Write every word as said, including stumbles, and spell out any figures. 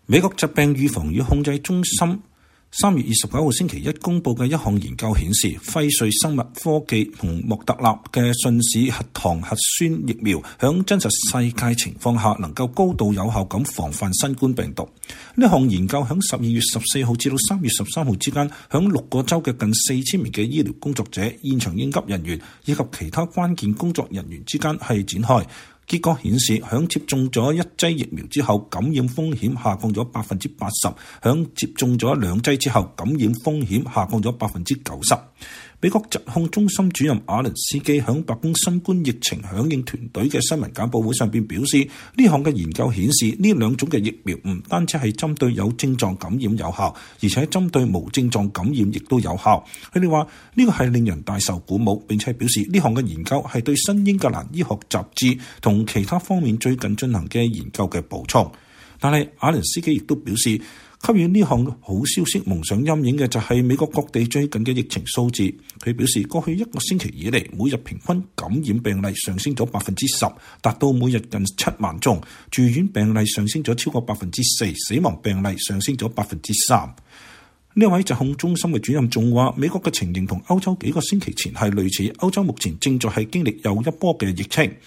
美國疾病預防與控制中心三月二十九號星期一公佈嘅一項研究顯示，輝瑞生物科技同莫特納嘅信使核糖核酸疫苗響真實世界情況下能夠高度有效咁防範新冠病毒。呢項研究響十二月十四號至到三月十三號之間，響六個州嘅近四千名嘅醫療工作者、現場應急人員以及其他關鍵工作人員之間係展開。結果顯示，響接種咗一劑疫苗之後，感染風險下降咗百分之八十；響接種咗兩劑之後，感染風險下降咗百分之九十。美國疾控中心主任亞倫斯基響白宮新冠疫情響應團隊嘅新聞簡報會上邊表示，呢項嘅研究顯示呢兩種嘅疫苗唔單止係針對有症狀感染有效，而且針對無症狀感染亦都有效。佢哋話呢個係令人大受鼓舞，並且表示呢項嘅研究係對新英格蘭醫學雜誌同其他方面最近進行嘅研究嘅補充。但係亞倫斯基亦都表示，給予呢項好消息蒙上陰影嘅就係美國各地最近嘅疫情數字。佢表示，過去一個星期以嚟，每日平均感染病例上升咗百分之十，達到每日近七萬宗；住院病例上升咗超過百分之四，死亡病例上升咗百分之三。呢位疾控中心嘅主任仲話，美國嘅情形同歐洲幾個星期前係類似，歐洲目前正在係經歷又一波嘅疫情。